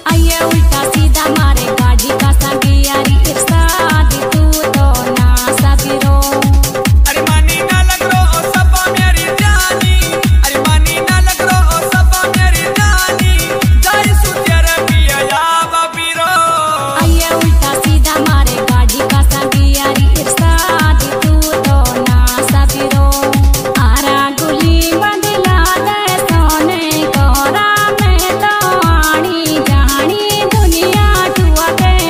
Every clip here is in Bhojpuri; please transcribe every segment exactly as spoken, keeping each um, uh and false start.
आइए उल्टा सीधा मारे गाड़ी का संगियारी इरशाद तू तो ना सबिरो। अरे मानी ना लग रो ओ सबा मेरी जानी, अरे मानी ना लग रो ओ सबा मेरी जानी, जाई सुतेर पिया या बबीरो। आइए उल्टा सीधा मारे गाड़ी का संगियारी इरशाद तू तो ना सबिरो। आरा गुली बंदला दे सोने कोरा में तो आनी जानी दुनिया टुआ के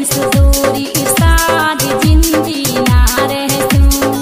सुदूरी इरशाद जिंदी ना रहतू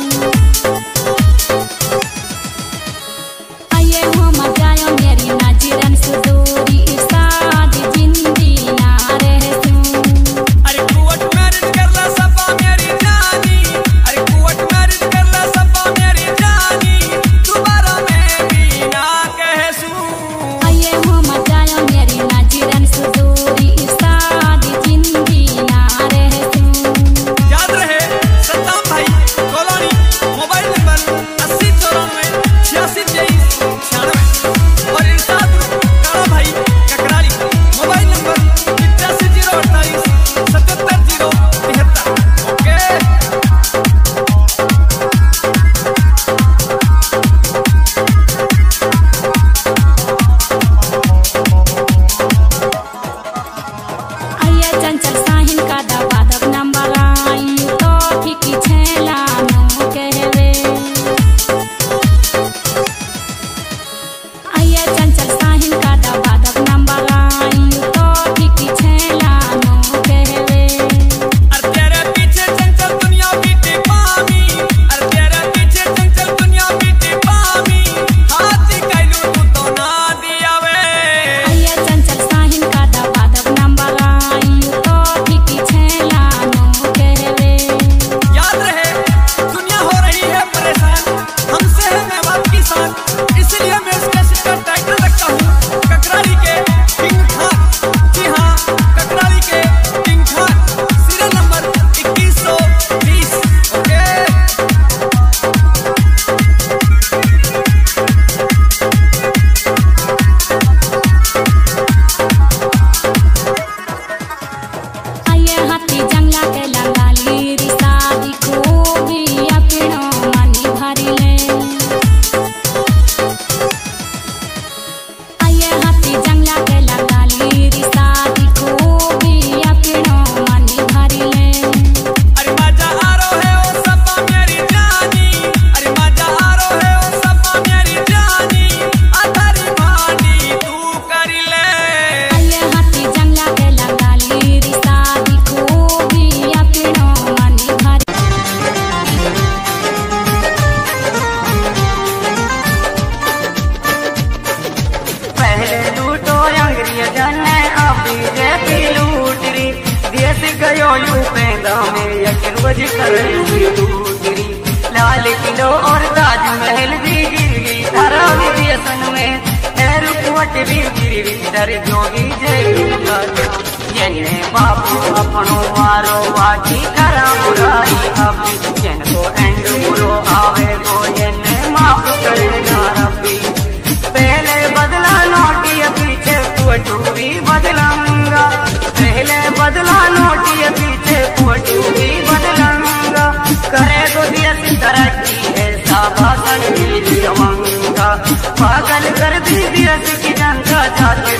आये हो मजायो मेरी नजरन सुदूरी इरशाद जिंदी ना रहतू अरे कोर्ट मैरिज करला सपा मेरी जानी अरे कोर्ट मैरिज करला सपा मेरी जानी दोबारा मैं भी ना कहसू आये हो मजायो मेरी नजरन सुदूरी इरशाद जिंदी ना रहतू याद रहे सद्दाम भाई कॉलोनी मोबाइल नंबर अस्सी चौरानवे छियासी तेईस छियानवे और इरशाद काला भाई ककराली मोबाइल नंबर इक्यासी जीरो अट्ठाईस सतहत्तर जीरो तिहत्तर ओके आये चंचल साहिन का दबा दब नंबर आई तो ठीक छेला नो कहवे आये चंचल साहिन का दबा दब नंबर आई तो ठीक छेला नो कहवे अरे तेरे पीछे चंचल दुनिया बीते पामी अरे तेरे पीछे चंचल दुनिया बीते पामी हाथी कैलू तू तो ना दियावे आये चंचल साहिन का दबा दब नंबर आई तो ठीक छेला नो कहवे याद रहे दुनिया हो रही है परेशान हमसे है मैं बाप की शान इसलिए मैं इसका सिक्का टाइटल रखता हूँ ककराली के किंग खान जी हाँ ककराली के किंग खान सीरियल नंबर इक्कीस सौ बीस ओके आये हाथी जंगला के लंगाली रिसादी खूबी अपनो मनी भरिले आये हाथी जंगला के लंगाली रिसादी खूबी अपनो मनी भरिले अरे मजा आ रो है ओ सपा मेरी जानी अरे मजा आ रो है ओ सपा मेरी जानी अधरी मानी तू कर ले आये हाथी जंगला के लंगाली रिसादी खूबी अपनो मनी भरिले पहले लूटो अंग्रेजन ने अभी जैसी लूट री देश गयो यू पैदा में एक रोज कर लूटरी लाल किलो और ताजमहल भी गिर गई धरा विदेशन में एयरपोर्ट भी गिर गई डर जोगी जय बापू अपनो वारो वाची करा बुराई अब जन को एंड बुरो आवे गो जन माफ करेगा रब्बी पहले बदला नोटिया पीछे फोटो भी बदलाऊंगा पहले बदला नोटिया पीछे फोटो भी बदलाऊंगा करे तो देश तरक्की ऐसा भाषण भी दिलाऊंगा पागल कर दी देश की जनता चाहते